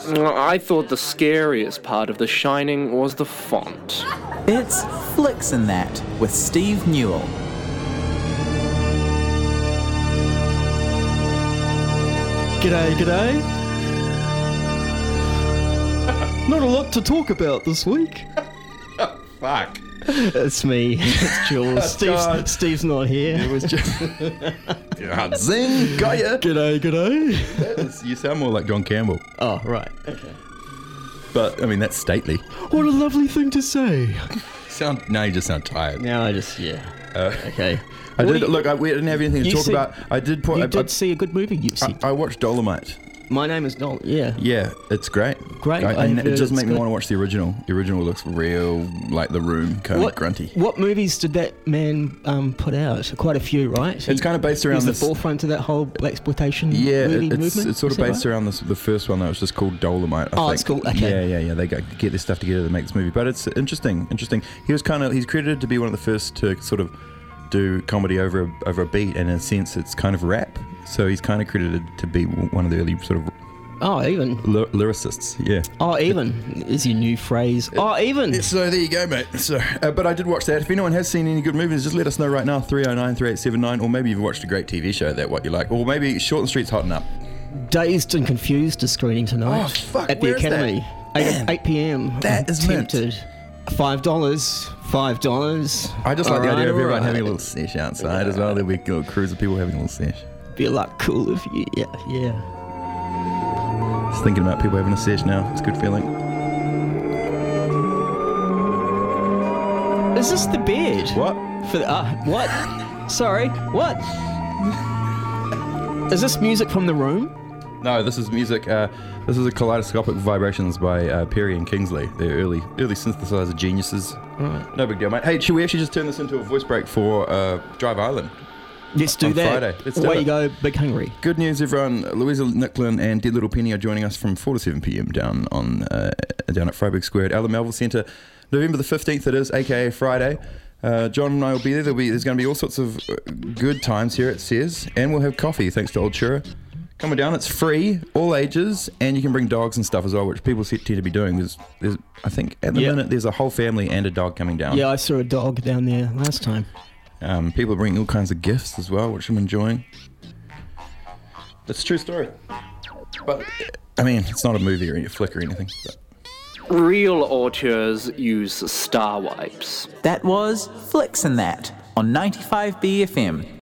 I thought the scariest part of The Shining was the font. It's Flicks and That with Steve Newell. G'day. Not a lot to talk about this week. Fuck. It's me. It's Jules. God. Steve's not here. It was just... God, zing! Got ya! G'day. You sound more like John Campbell. Oh, right. Okay. But, I mean, that's stately. What a lovely thing to say. Now you just sound tired. Now I just, okay. We didn't have anything to talk about. I did see a good movie you've seen. I watched Dolomite. My Name is Noel, yeah. Yeah, it's great. Great. And it does make me want to watch the original. The original looks real like The Room, kind of grunty. What movies did that man put out? Quite a few, right? It's kind of based around the forefront of that whole exploitation movie movement? It's sort of based around the first one that was just called Dolomite, I think. It's cool, okay. Yeah. They get their stuff together to make this movie. But it's interesting. He's credited to be one of the first to sort of do comedy over a beat, and in a sense it's kind of rap. So he's kind of credited to be one of the early sort of lyricists, yeah. Is your new phrase. So there you go, mate. So, but I did watch that. If anyone has seen any good movies, just let us know right now, 309-3879, or maybe you've watched a great TV show that what you like, or maybe Short and Street's hotting up. Dazed and Confused is screening tonight. Oh, fuck, at the Academy. 8 p.m. That is tempted. $5. I just like the idea of everyone having a little sesh outside as well. There'll be a little cruise of people having a little sesh. Be a lot cool if you, yeah. Just thinking about people having a sesh now. It's a good feeling. Is this the bed? What? What? Sorry, what? Is this music from The Room? No, this is music. This is a Kaleidoscopic Vibrations by Perry and Kingsley. They're early synthesizer geniuses. Right. No big deal, mate. Hey, should we actually just turn this into a voice break for Drive Island? Let's do that. Friday. Let's do Away it. you go, Big Hungry. Good news, everyone. Louisa Nicklin and Dead Little Penny are joining us from 4 to 7 p.m. down at Freiburg Square at Alan Melville Centre. November the 15th it is, aka Friday. John and I will be there. There's going to be all sorts of good times here, it says. And we'll have coffee, thanks to Old Churra. Coming down, it's free, all ages, and you can bring dogs and stuff as well, which people tend to be doing. There's I think, at the minute, there's a whole family and a dog coming down. Yeah, I saw a dog down there last time. People are bringing all kinds of gifts as well, which I'm enjoying. It's a true story. But, I mean, it's not a movie or a flick or anything. But. Real auteurs use star wipes. That was Flicks and That on 95 BFM.